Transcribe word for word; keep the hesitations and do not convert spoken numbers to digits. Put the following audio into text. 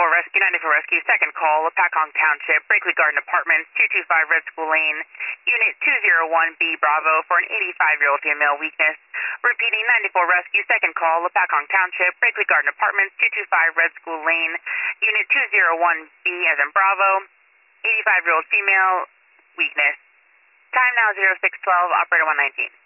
ninety-four Rescue, ninety-four Rescue, second call, Pacong Township, Brakely Garden Apartments, two two five Red School Lane, Unit two zero one B Bravo for an eighty-five-year-old female weakness. Repeating, ninety-four Rescue, second call, Pacong Township, Brakely Garden Apartments, two two five Red School Lane, Unit two zero one B as in Bravo, eighty-five-year-old female weakness. Time now zero six twelve, operator one nineteen.